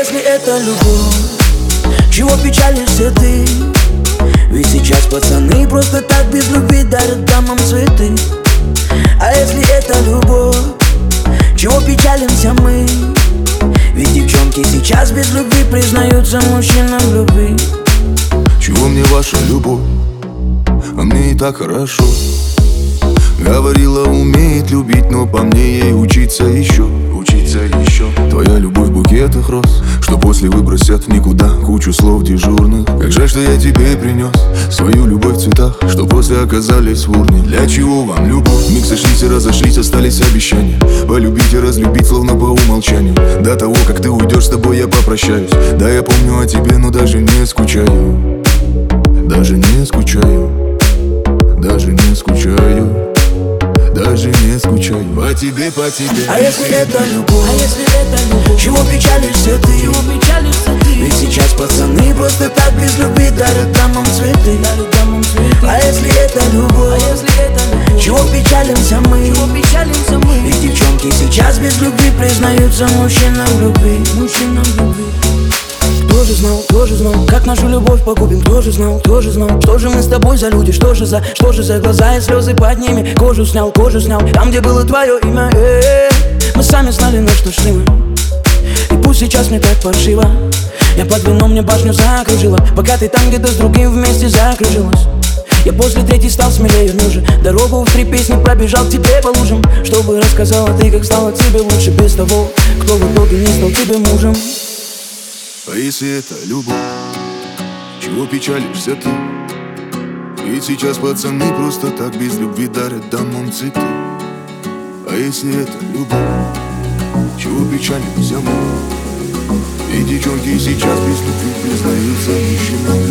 если это любовь, чего печалишься ты? Ведь сейчас пацаны просто так без любви дарят дамам цветы. А если это любовь, чего печалимся мы? Ведь девчонки сейчас без любви признаются мужчинам в любви. Чего мне ваша любовь? А мне и так хорошо. Говорила, умеет любить, но по мне ей учиться еще. Твоя любовь в букетах роз, что после выбросят в никуда кучу слов дежурных. Как жаль, что я тебе принес свою любовь в цветах, что после оказались в урне. Для чего вам любовь? Миг сошлись и разошлись, остались обещания полюбить и разлюбить, словно по умолчанию. До того, как ты уйдешь, с тобой я попрощаюсь. Да, я помню о тебе, но даже не скучаю. Даже не скучаю. Даже не скучаю. Даже не скучаю по тебе, по тебе. А если это любовь, чего печалишься ты? Ведь сейчас пацаны просто так без любви дарят дамам цветы. А если это любовь, чего печалимся мы? Ведь девчонки сейчас без любви признаются мужчинам в любви. Кто же знал, как нашу любовь погубим? Кто же знал, что же мы с тобой за люди? Что же за глаза и слезы под ними? Кожу снял, там, где было твое имя. Мы сами знали, на что шли мы. И пусть сейчас мне так паршиво, я под вином мне башню закружила, пока ты там где-то с другим вместе закружилась. Я после третьей стал смелее мужа, дорогу в 3 песни пробежал к тебе по лужам, чтобы рассказала ты, как стало тебе лучше без того, кто в итоге не стал тебе мужем. А если это любовь, чего печалишься ты? Ведь сейчас пацаны просто так без любви дарят дамам цветы. А если это любовь, чего печалимся мы? Ведь девчонки сейчас без любви признаются мужчинам.